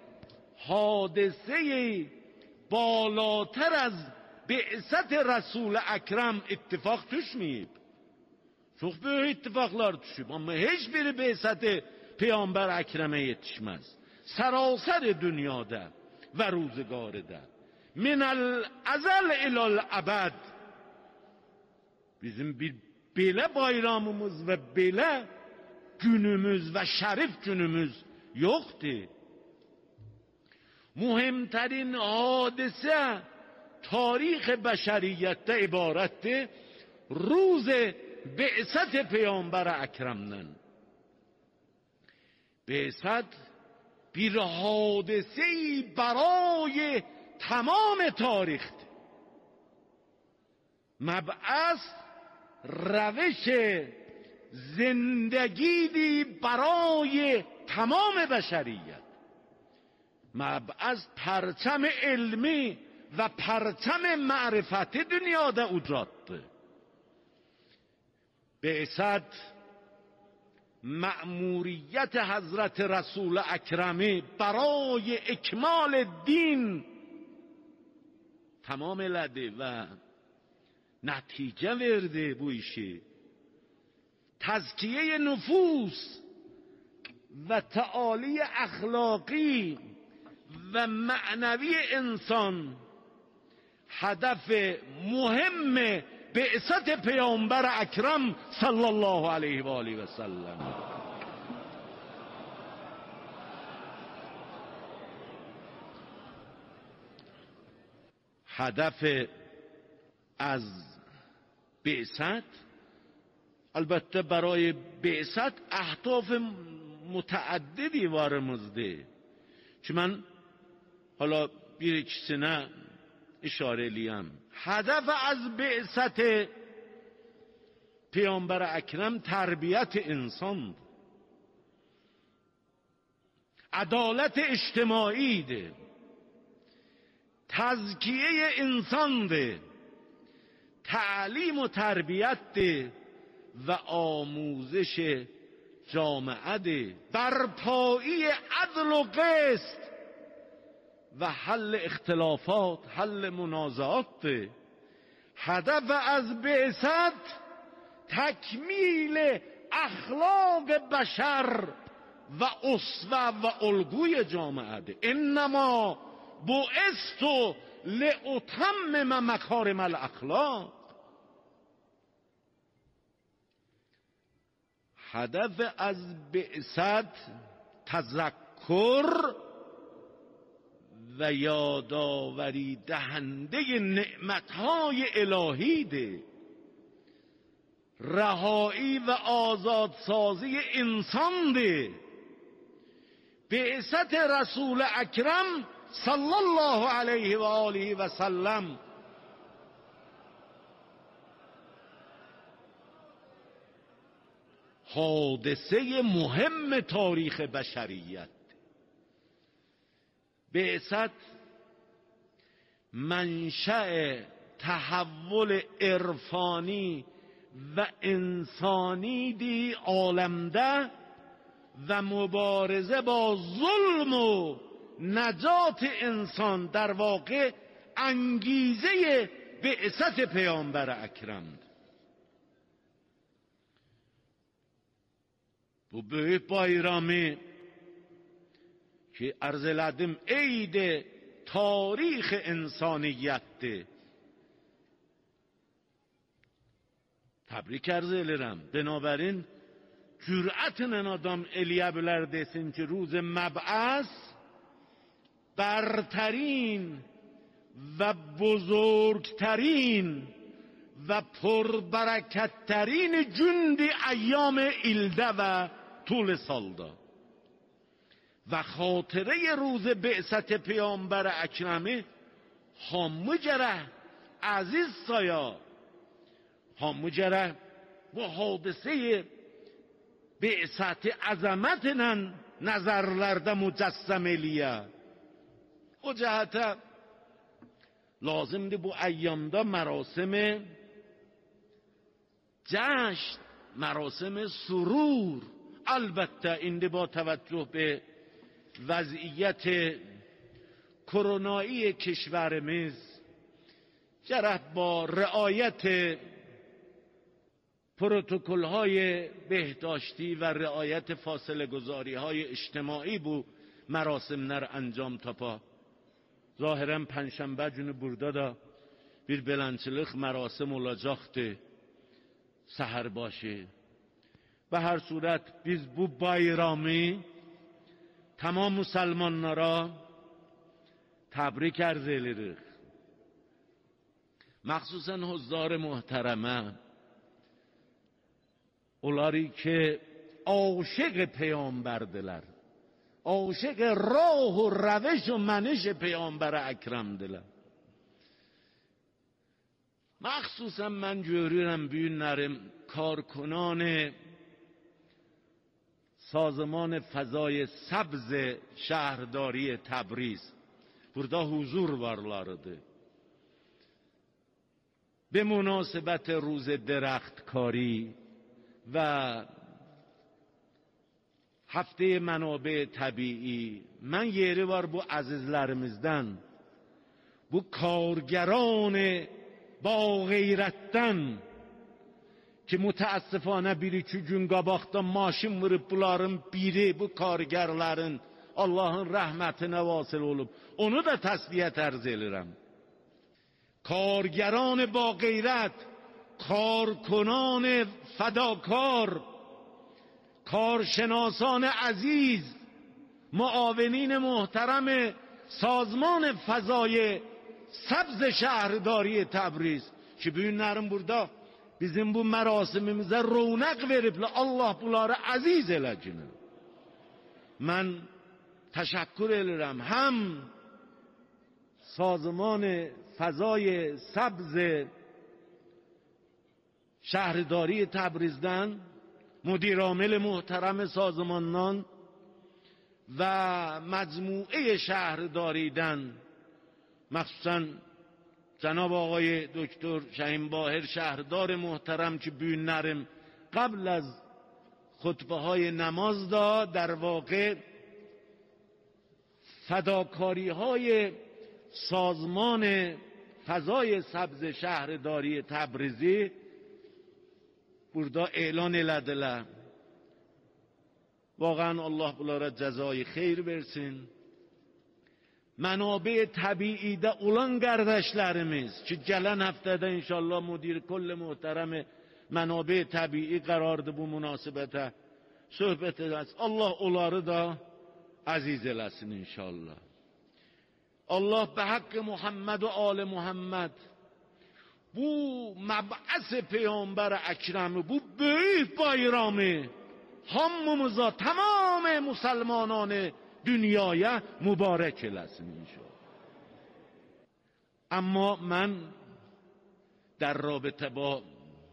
حادثه بالاتر از بعثت رسول اکرم اتفاق düşməyib. Çox böyük ittifaqlar düşüb amma heç biri بعثت پیامبر اکرمə yetişməz. سراسر dünyada və روزگارda من الازل الى الابد bizim bir belə bayramımız və belə günümüz və şərif günümüz yoxdur. Mühimtərin hadisə tarix bəşəriyyətdə ibarətdir. روز بعثت پیامبر اکرمdən. بعثت bir حادثه‌ای برای تمام تاریخ. مبعث روش زندگی برای تمام بشریت. مبعث پرچم علمی و پرچم معرفت دنیادا ایجاد. بعثت مأموریت حضرت رسول اکرمی برای اکمال دین تمام لده و نتیجه ورده bu işi. تزکیه نفوس و تعالی اخلاقی و معنوی انسان هدف مهم بعثت پیامبر اکرم صلی الله علیه و آله و سلم. هدف از بعثت البته برای بعثت اهداف متعددی varımızdır. که من حالا bir ikisine اشاره eləyəm. هدف از بعثت پیامبر اکرم تربیت انسان، عدالت اجتماعی ده، تزکیه انسان ده، تعلیم و تربیت ده و آموزش جامعه ده، برپایی عدل و قسط و حل اختلافات، حل منازعات ده. هدف از بعثت تکمیل اخلاق بشر و اسوه و الگوی جامعه ده. انما بعثت لاتمم مکارم الاخلاق. هدف از بعثت تذکر و یادآوری دهنده نعمتهای الهی ده، رهایی و آزادسازی انسان ده. بعثت رسول اکرم صلی الله علیه و آله و سلم حادثه مهم تاریخ بشریت. بعثت منشأ تحول عرفانی و انسانی دی عالمده و مبارزه با ظلم و نجات انسان، در واقع انگیزه بعثت پیامبر اکرم. Bu büyük bayramı ki arz elədim Eid tarix insaniyyətdir. Təbrik arz edirəm. Binabərin cürətlə adam eləyə bilər desin ki روز مبعث برترین و بزرگترین و پربرکتترین جند ایام ایلده و طول سالدا و خاطره روز بعثت پیامبر اکرمی همه جره عزیز سایا، همه جره bu hadise بعثت عظمتنن نظرلerde مجسم eliye. O cəhətə lazımdır bu əyyamda مراسم جشن، مراسم سرور. البته این با توجه به وضعیت کرونایی کشورimiz جرح با رعایت پروتکل های بهداشتی و رعایت فاصله گذاری های اجتماعی bu mərasimlər انجام tapa. Zahirən pənşənbə günü burada da bir belənciliq mərasim olacaqdır. Səhərbaşı. Ve her suret biz bu bayramı tamam Müslümanlara tebrik arz edirik. Məxsusən huzzar muhtereme, onları ki aşık peygamberdiler, aşık rah و روش و منش پیامبر اکرمdiler. مخصوصا من görürəm bu günlərim کارکنان سازمان فضای سبز شهرداری تبریز burada huzur varlarıdır. به مناسبت روز درختکاری و هفته منابع طبیعی من yeri var bu azizlərimizdən, bu کارگران با غیرتdən ki mütəəssifانə bir iki gün qabaqda maşın vurub bunların biri bu kargərlərin Allahın rəhmətinə vasil olub. Onu da təsliyyət ərz edirəm. کارگران با غیرت، کارکنان فداکار، کارشناسان عزیز، معاونین محترم سازمان فضای سبز şəhərdari Təbriz ki bu günlərin burada bizim bu mərasimimizə rounaq veriblər. Allah bunları əziz eləsin. Mən təşəkkür edirəm həm سازمان فضای سبز شهرداری تبریزدن، مدیر عامل محترم سازمانان و مجموعه شهرداریدن، مخصوصا جناب آقای دکتر شهین باهر شهردار محترم که بینرم قبل از خطبه های نماز در واقع فداکاری های سازمان فضای سبز شهرداری تبریزی burada elan elədilər. واقعا الله bunlara cəzayı xeyir versin. Mənabə təbiidə olan qardaşlarımız ki gələn həftədə inşallah müdir kol muhterem mənabع təbii qərardır bu münasibətə söhbət edəs. Allah onları da əziz eləsin inşallah. Allah به حق محمد و آل محمد bu مبعث پیامبر اکرم bu büyük bayramı hamımıza tamam مسلمانان dünyaya mübarek eləsin inşallah. اما من در رابطه با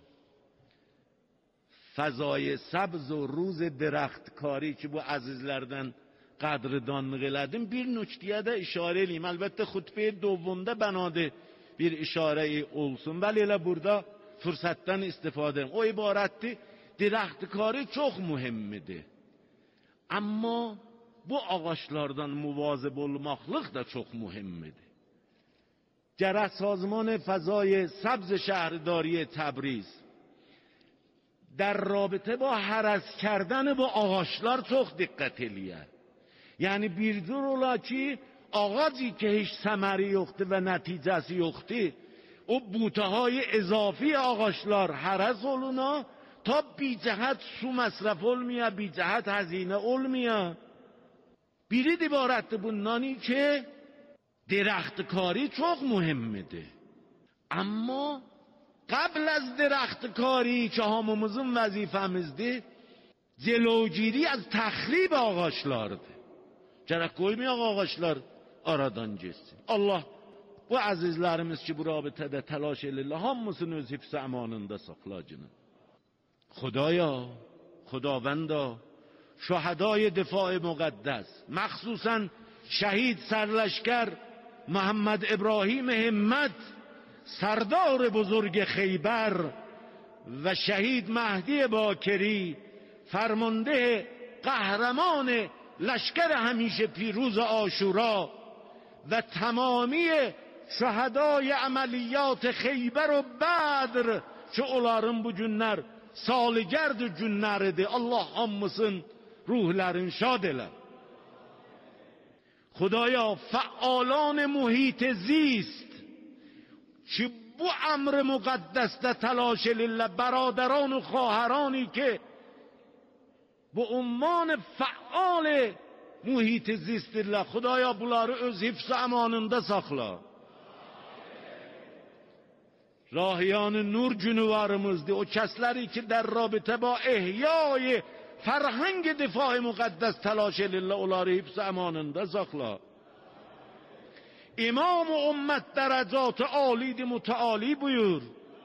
فضای سبز و روز درختکاری که bu əzizlərdən قدردانlıq elədim, bir nöqtəyə də işarə eləyim. Əlbəttə xutbə دومdə bənadır bir işarə olsun. Vəli elə burada fürsətdən istifadə edim. O ibarətdir, درختکاری çox mühimmidir. Amma bu ağaçlardan müvazib olmaqlıq da çox mühimmidir. Gərək سازمان فضای سبز شهرداری تبریز در رابطه با هرس کردن با ağaçlar çox diqqət eləyər. Yəni bir cür ola ki, ağacی که هیچ ثمری yoxdur və nəticəsi yoxdur, o butaهای اضافی ağaçlar hərəs oluna ta bی cəhət su məsrəf olmaya, bی cəhət həzinə olmaya. Biri ibarətdir bundani ki, درختکاری çok mühimmidir. Amma قبل از درختکاری که hamımızın vəzifəmizdir, جلوگیری از تخریب ağaçlardır. Gərək qoymayaq ağaçlar aradan geçsin. Allah bu əzizlərimiz ki bu rabitədə təlaş edirlər, hamısını öz hifz əmanında saxlacını. خدایا، خداوندا، شهدای دفاع مقدس، مخصوصا شهید سرلشکر محمد ابراهیم همت، سردار بزرگ خیبر و شهید مهدی باکری، فرمانده قهرمان لشکر همیشه پیروز عاشورا و تمامی شهدای عملیات خیبر و بدر که onların bu günlər saligərd günləridir. Allah hamısın ruhların şad elə. خدایا فعالان محیط زیست که bu امر مقدسdə تلاش edirlər، برادران و خواهرانی که bu عنوان فعال محیط زیستdirlər. خدایا bunları öz hifz amanında saxla. راهیان نور جنوارımızdır. O kəsləri ki در رابطه با احیای فرهنگ دفاع مقدس تلاش edirlər. Onları hifz amanında saxla. امام امت درجات عالی متعالی buyur.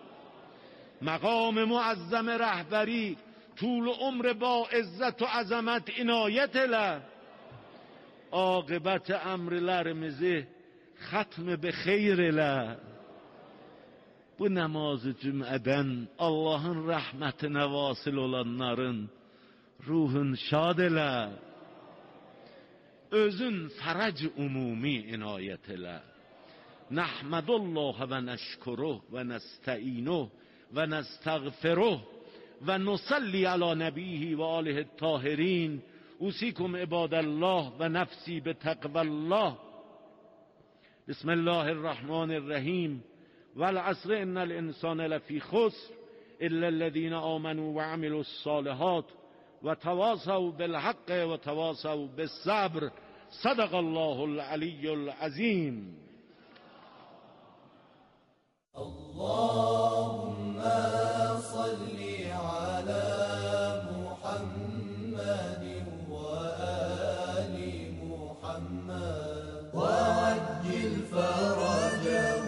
مقام معظم رهبری طول عمر با عزت و عظمت عنایت elə. عاقبت əmrlərimizi ختم به خیر elə. Bu namazı cümədən Allahın rəhmətinə vasil olanların ruhun şad elə. Özün fərəc ümumi inayət elə. Nəhmədullah və nəşkuruh və nəstəinuh və nəstəğfiruh və nusalli alə nəbihi və alihi tahirin. Usikum ibadallah və nəfsi bi təqvallah. Bismillahirrahmanirrahim. والعصر ان الانسان لفی خسر الا الذين آمنوا وعملوا الصالحات وتواصوا بالحق وتواصوا بالصبر. صدق الله العلی العظیم. اللهم صل على محمد وآل محمد وعجل فرجه.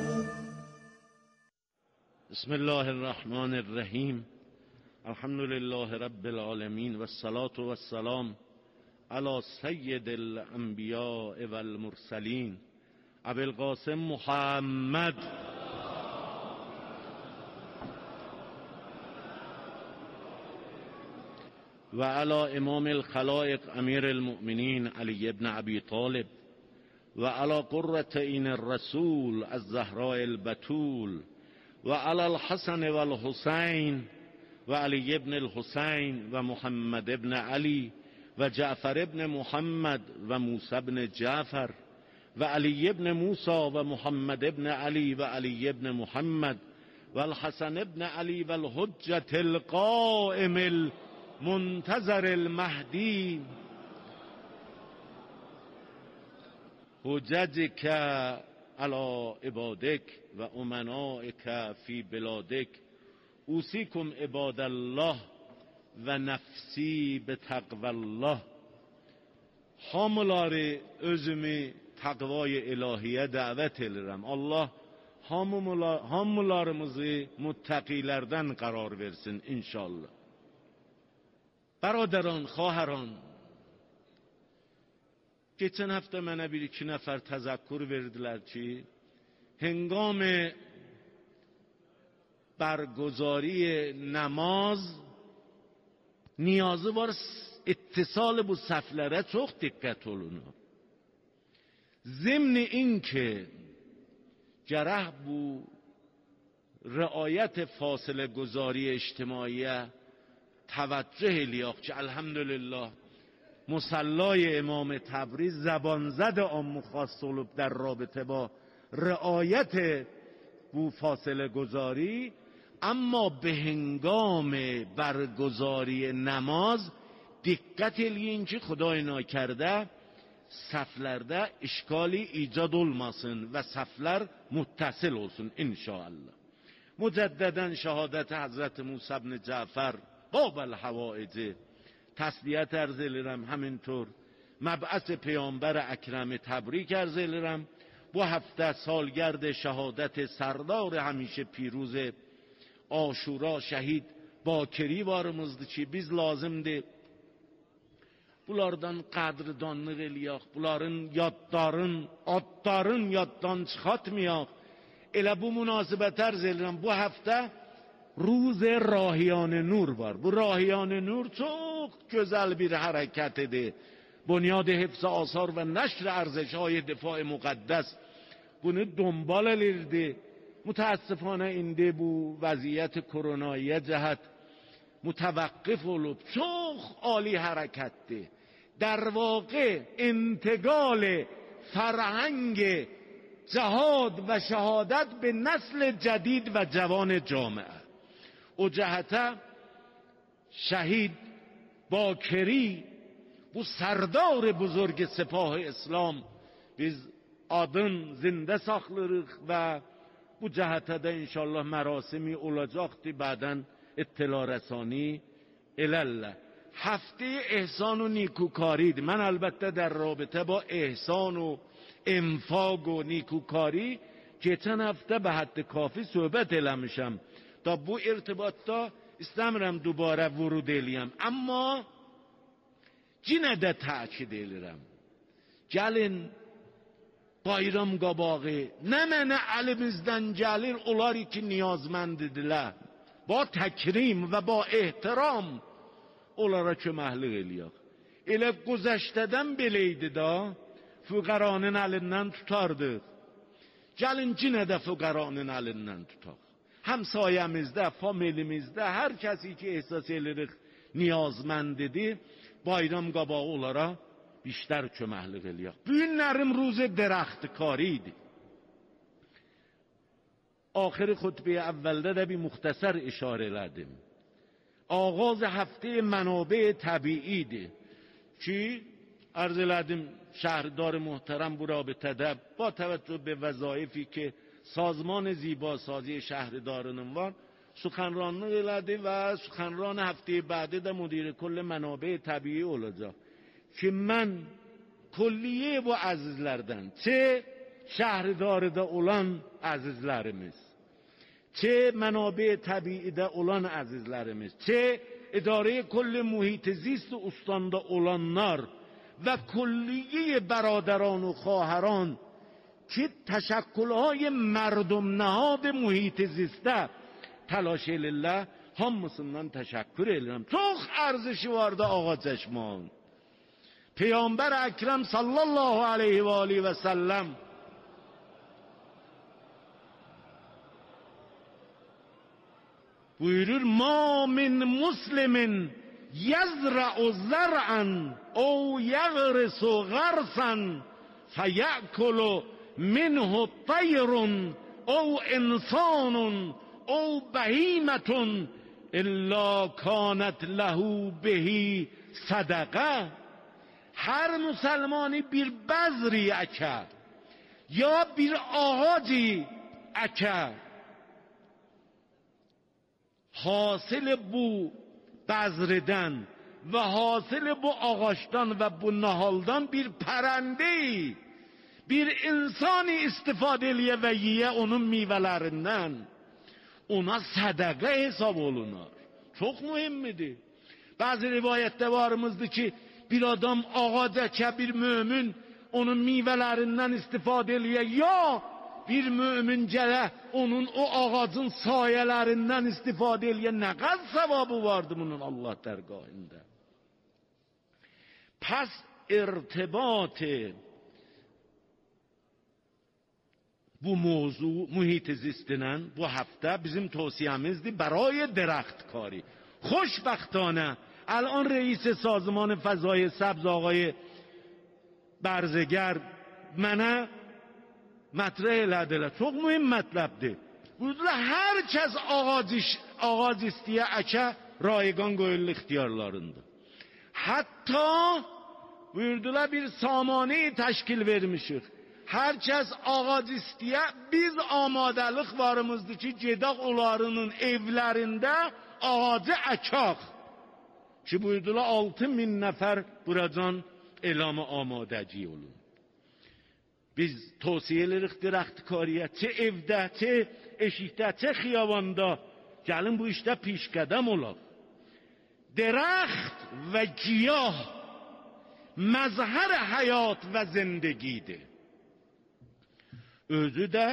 بسم الله الرحمن الرحیم. الحمد لله رب العالمین و الصلاة و السلام علی سید الانبیاء و المرسلین ابی القاسم محمد و علی امام الخلائق امیر المؤمنین علی ابن ابی طالب و علی قرة عین الرسول الزهراء البتول و علی الحسن و الحسین و علی ابن الحسین و محمد ابن علی و جعفر ابن محمد و موسی ابن جعفر و علی ابن موسی و محمد ابن علی و علی ابن محمد و الحسن ابن علی و الحجة القائم المنتظر المهدی حججك على عبادك و امنائك فی بلادك اوصیکم عباد الله و nefsi به تقوی الله. Hamıları özümü takvaya ilahiye davet ederim. Allah hamılarımızı muttaqilerden karar versin inşallah. برادران، خواهران، geçen hafta mənə bir iki nəfər təzəkkür verdilər ki, هنگام برگزاری نماز نیازı var اتصال bu səhvlərə çox diqqət olun. ضمن این که gərək bu رعایت فاصله گذاری اجتماعی توجه الیاق که الحمدلله مصلای امام تبریز زبانزد عام خاص olub در رابطه با رعایت bu فاصله گذاری، اما به هنگام برگزاری نماز diqqət eləyin ki, Xuday nakardə səhvlərdə işgali icad olmasın və səhvlər muttasil olsun inşallah. Mücəddədən şəhadət Həzrət Musa ibn Cəfər قابل حوائج تسلیت عرض edirəm. همینطور مبعث پیامبر اکرم تبریک عرض edirəm. bu هفته سالگرد شهادت سردار همیشه پیروز آشورا şəhid Bakiri varımızdır ki, biz lazımdır bunlardan qədrdanlıq eləyək, bunların adların yaddan çıxatmayaq. Elə bu münasibət ərz edirəm. Bu həftə روز راهیان نور var. Bu راهیان نور çok güzel bir hareketidir. بنیاد حفظ آثار و نشر ارزش‌های دفاع مقدس bunu دنبال edirdi. متاسفانه indi bu vəziyyət koronaya cəhət متوقف olub. Çox عالی hərəkətdir. در واقع انتقال فرهنگ جهاد و شهادت به نسل جدید و جوان جامعه. o cəhətə şəhid Bakiri, bu sərdar buzurg sepah İslam biz adın zində saxlayırıq və bu cəhətə də inşallah mərasimi olacaqdır. Bədən اطلاع رسانی الاله. هفته احسان و نیکوکاریdir. من البته در رابطه با احسان و انفاق و نیکوکاری geçen hafta به حد کافی صحبت eləmişəm. تا bu irtibatda istəmirəm dubara vurud eləyəm. Amma yenə də təkid edirəm. Gəlin bayram qabağı nə mənə əlimizdən gəlir onlar ki niyazməndidirlər. با تکریم و با احترام onlara köməklik eləyək. Elə güzəştədən belə idi da, füqəranın əlindən tutardıq. Gəlin yenə də füqəranın əlindən tutaq. Həmsayəmizdə, familimizdə hər kəsi ki ehsas edirik niyazməndidir, bayram qabağı onlara بیشتر köməklik eləyək. Bu günlərim روز درختکاریdir. آخر خطبه اولده ده بی مختصر اشاره لدیم. آغاز هفته منابع طبیعی ده که عرض لدیم شهردار محترم bu رابطه با توجه به وظایفی که سازمان زیباسازی شهردارının var سخنرانی elədi و سخنران هفته بعده de مدیر کل منابع طبیعی olacak. که من کلیه bu azizlərdən çe şəhridarıda olan əzizlərimiz, çe mənabə təbiidə olan əzizlərimiz, çe idarə kül mühit zist ustandə olanlar və külliye برادران و خواهران که təşəkkülهای مردم نهاد mühit zistə تلاش elirlər, hamısından təşəkkür edirəm. Çox ارزشی vardı ağa çeşman. Peyğəmbər Əkrəm sallallahu aleyhi və alihi və səlləm buyurur ما من مسلم یزرع زرعا او یغرس غرسا فیأکل منه طیر او انسان او بهیمة الا کانت له به صدقه. Her Müslümani bir bezri eke ya bir ağacı eke, hasıl bu bezreden ve hasıl bu ağaçtan ve bu nahaldan bir pərendeyi, bir insani istifade eləyə və yiyə onun meyvələrindən, ona sədəqə hesab olunur. Çok mühimmidir. Bazı rivayette varımızdır ki bir adam ağac əkə, bir mümin onun meyvələrindən istifadə eləyə, ya bir mümin gələ onun o ağacın sayələrindən istifadə eləyə, nə qədər savabı vardı bunun Allah dərgahında. Pes irtibat bu موضوع محیط زیستنن bu hafta bizim توصیه‌مizdi برای درختکاری. خوشبختانه الان رئیس سازمان فضای سبز آقای برزگر منه مطرح elədiler. Çok mühim mətləbdir. Burada hər kəs ağac istəyə əkə raygan qoyulur ixtiyarlarında. Hatta buyurdular bir samane təşkil vermişik. Hər kəs ağac istəyə, biz amadəlik varımızdır ki gedək onlarının evlərində ağacı əkək. Ki buyurdular 6000 nəfər buradan elamı amadəci olun. Biz tavsiye edirik درختکاریه، چه evdə, çe eşikdə, çe xiyabanda. Gəlin bu işdə پیشقدم olaq. درخت و گیاه مظهر حیات و زندگیdir. Özü də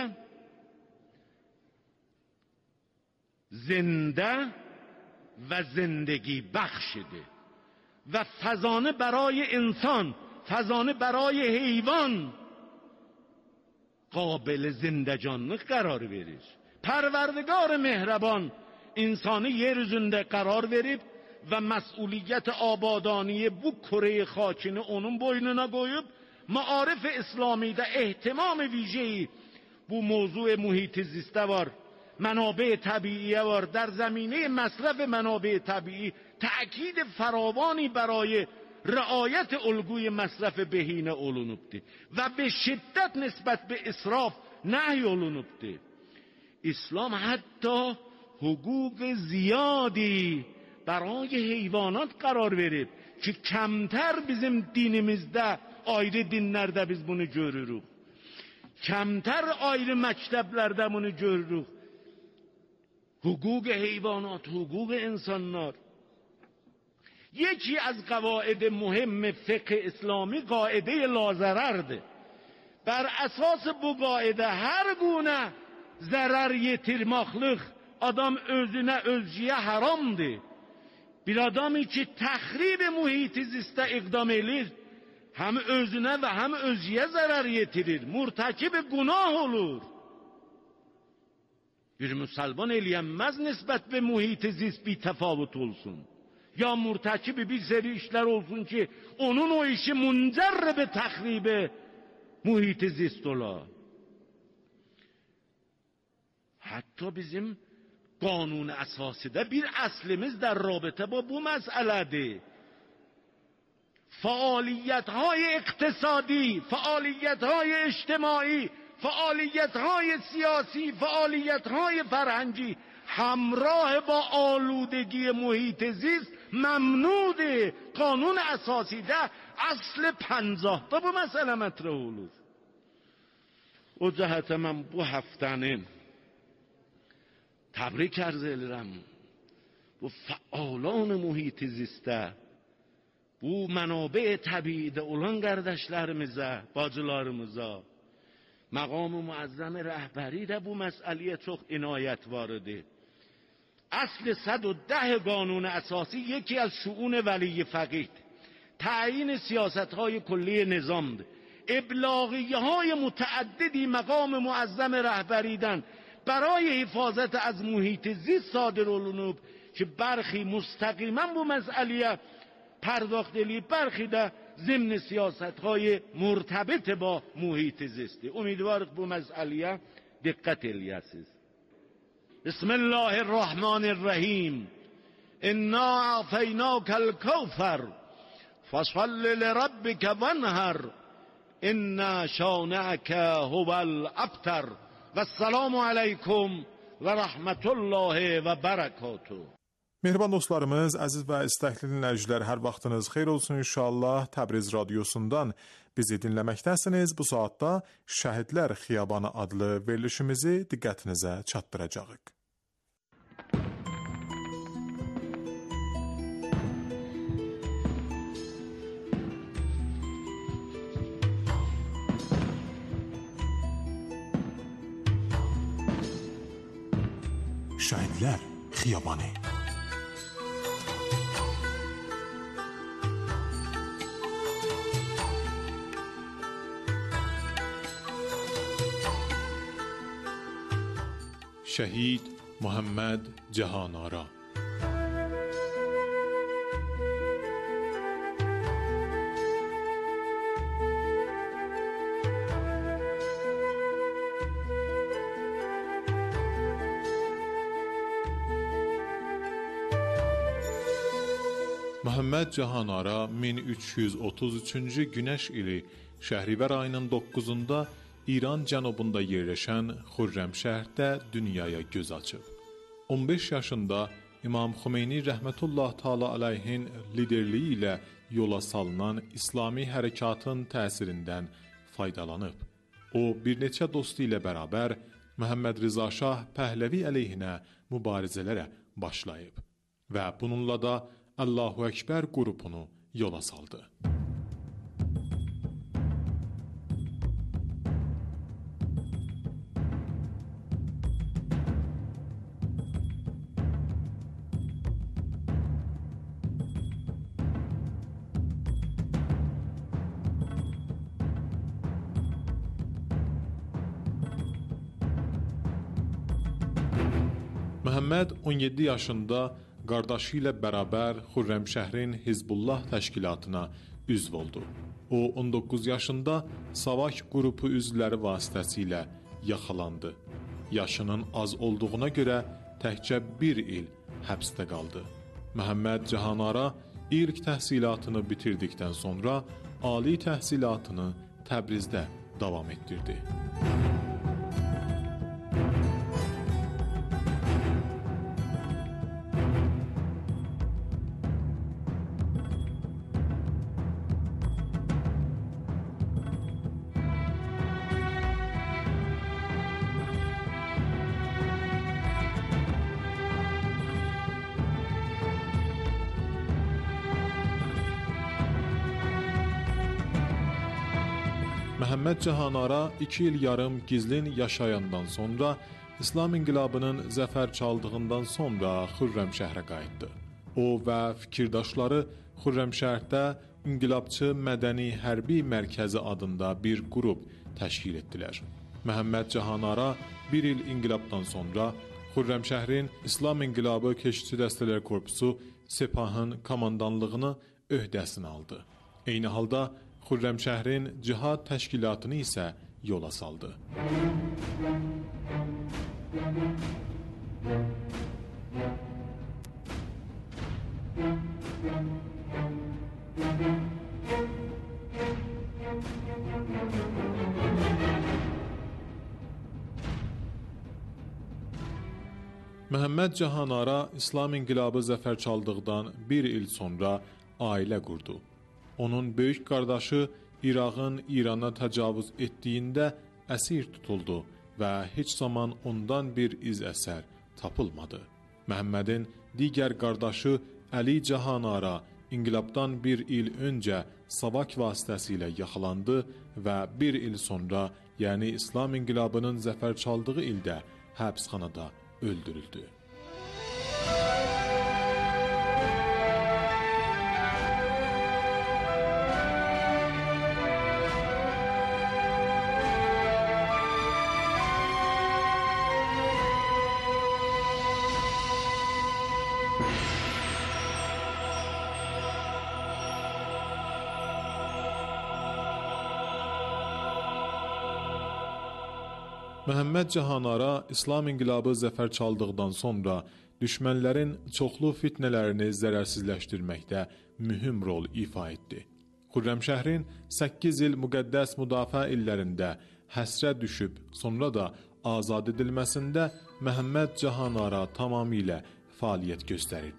زنده و زندگی بخشیده و فزانه برای انسان، فزانه برای حیوان قابل زنده‌جانlık قرار verir. Pərverdigar mehriban insanı yeryüzünde karar verip ve mesuliyet abadaniye bu kure خاکini onun boynuna koyup معارف اسلامی'de اهتمام ویژه‌ای bu موضوع محیط زیسته var. منابع طبیعیه var. در زمینه مصرف منابع طبیعی تأکید فراوانی برای رعایت الگوی مصرف بهینه olunubdur و به شدت نسبت به اسراف نهی olunubdur. اسلام حتی حقوق زیادی برای حیوانات قرار verib ki کمتر bizim dinimizde, ayrı dinlerde biz bunu görürük. Kemter ayrı mekteplerde bunu görürük. Hukuk heyvanat, hukuk insanlar. یکی از قواعد مهم فقه اسلامی قاعده لازررده. بر اساس bu قاعده her gune zarar yetirmaklık adam özüne özcüye haramdır. Bir adamı ki tahrib muhiti ziste iqdam edir, hem özüne ve hem özcüye zarar yetirir. Murtakib günah olur. Bir Müslüman eləyənməz nisbət به muhiti zist bir tefavut olsun. Ya murtakibi bir seri işler olsun ki onun o işi muncerre به تخریب muhiti zist ola. Hatta bizim قانون اساسیده bir اصلimiz در رابطه با bu مسئله‌dir. فعالیت‌های اقتصادی، فعالیت‌های اجتماعی، فعالیت‌های سیاسی، فعالیت‌های فرهنگی همراه با آلودگی محیط زیست ممنوعه. قانون اساسیده اصل 50 تا bu مسئله مطرح olur. O cəhətə mən bu həftənin təbrik arz edirəm. Bu fəallan mühit zistə, bu mənabə təbiidə olan qardaşlarımıza, bacılarımıza, مقام معظم رهبری ده bu مسئله çok inayət var idi. اصل 110 قانون اساسی یکی از شؤون ولی فقیه تعیین سیاست‌های کلی نظام ده. ابلاغیه‌های متعددی مقام معظم رهبریدن برای حفاظت از محیط زیست صادر olunub که برخی مستقیما bu مسئله پرداخت edilib، برخی ده ضمن سیاست‌های مرتبط با محیط زیستی. امیدوارم bu مسئله دقت eləyəsiniz. بسم الله الرحمن الرحیم انا اعطیناک الکوثر فصل لربک وانحر ان شانئک هو الابتر و السلام علیکم و رحمت الله و برکاته. Mehriban dostlarımız, əziz və istəkli dinləyicilər, hər vaxtınız xeyir olsun inşallah. Təbriz radiosundan bizi dinləməkdəsiniz. Bu saatda Şəhidlər Xiyabanı adlı verilişimizi diqqətinizə çatdıracağıq. Şəhidlər Xiyabanı. شهید محمد جهان‌آرا. Muhammed Cahanara 1333-cü Günəş ili Şəhrivər ayının 9-da İran cənubunda yerləşən Xürrəmşəhərdə dünyaya göz açıb. 15 yaşında İmam Xümeyni rəhmətullah təala əleyhin liderliyi ilə yola salınan İslami hərəkatın təsirindən faydalanıb. O, bir neçə dostu ilə bərabər Məhəmməd Rıza Şah Pəhləvi əleyhinə mübarizələrə başlayıb və bununla da Allahu Ekber qrupunu yola saldı. Məhəmməd 17 yaşında qardaşı ilə bərabər Xürrəmşəhrin Hizbullah təşkilatına üzv oldu. O 19 yaşında Savak qrupu üzvləri vasitəsilə yaxalandı. Yaşının az olduğuna görə təkcə bir il həbsdə qaldı. Məhəmməd Cahanara ilk təhsilatını bitirdikdən sonra ali təhsilatını Təbrizdə davam etdirdi. Məhəmməd Cahanara 2 il yarım gizlin yaşayandan sonra İslam inqilabının zəfər çaldığından sonra Xürrəmşəhrə qayıtdı. O və fikirdaşları Xürrəmşəhərdə İnqilabçı Mədəni Hərbi Mərkəzi adında bir qrup təşkil etdilər. Məhəmməd Cahanara 1 il inqilabdan sonra Xürrəmşəhrin İslam İnqilabı Keşikçi Dəstələr Korpusu Sepahın komandanlığını öhdəsinə aldı. Eyni halda Xürrəmşəhrin cihad təşkilatını isə yola saldı. Məhəmməd Cahanara İslam İnqilabı zəfər çaldıqdan bir il sonra ailə qurdu. Onun böyük qardaşı İraqın İrana təcavüz etdiyində əsir tutuldu və heç zaman ondan bir iz əsər tapılmadı. Məhəmmədin digər qardaşı Əli Cahanara İnqilabdan bir il öncə Savak vasitəsilə yaxalandı və bir il sonra, yəni İslam İnqilabının zəfər çaldığı ildə həbsxanada öldürüldü. Məhəmməd Cahanara İslam inqilabı zəfər çaldıqdan sonra düşmənlərin çoxlu fitnələrini zərərsizləşdirməkdə mühüm rol ifa etdi. Xürrəmşəhrin 8 il müqəddəs müdafiə illərində həsrə düşüb, sonra da azad edilməsində Məhəmməd Cahanara tamamilə fəaliyyət göstərirdi.